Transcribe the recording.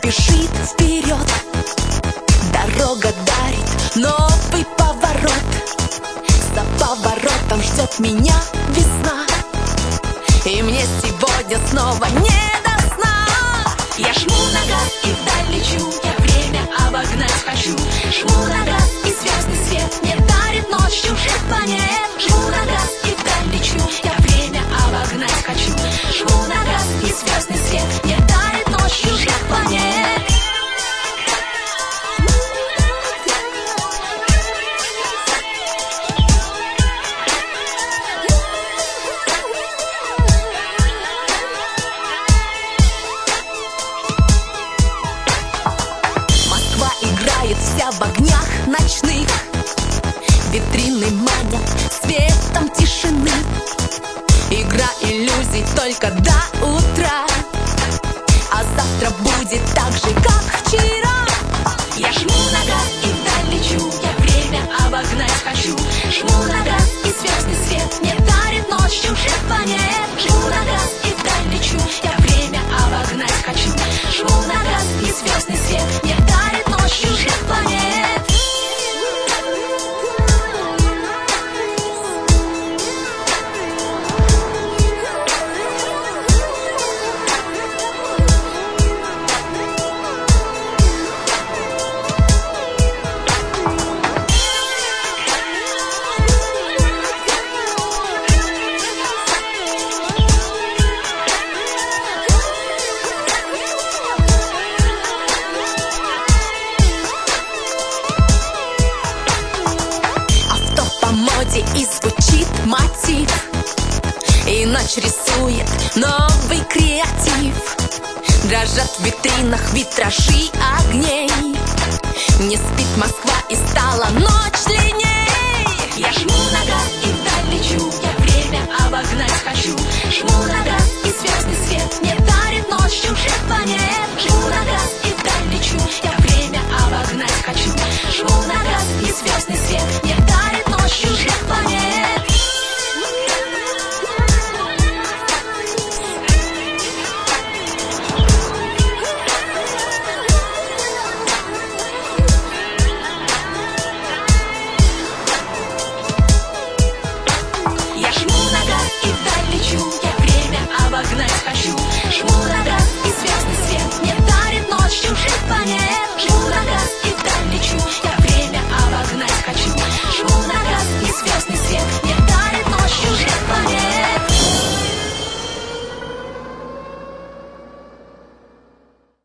бежит вперед, дорога дарит новый поворот. За поворотом ждет меня весна, и мне сегодня снова не до сна. Я жму на газ и вдаль лечу, я время обогнать хочу. Жму на газ, и звездный свет мне дарит ночь чужих планет. Жму на газ и вдаль лечу, я время обогнать хочу. Жму на газ, и звездный свет мне дарит ночь чужих планет. Вся в огнях ночных, витрины манят светом тишины. Игра иллюзий только до утра, а завтра будет так же, как вчера. Я жму на газ и вдаль лечу, я время обогнать хочу. Жму на газ, и звездный свет мне дарит ночь чужих планет. Жму на газ и вдаль лечу, я время обогнать хочу. Жму на газ, и звездный свет мне дарит ночь чужих планет. И звучит мотив, и ночь рисует новый креатив. Дрожат в витринах витражи огней. Не спит Москва, и стала ночь длинней. Я жму на газ и вдаль лечу, я время обогнать хочу. Жму на газ, и звездный свет мне дарит ночь чужих планет. Жму на газ и вдаль лечу, я время обогнать хочу. Жму на газ, и звездный свет мне дарит ночь чужих планет. Я жму на газ и вдаль лечу, я время обогнать хочу. Жму на газ, и звездный свет мне дарит ночь чужих планет.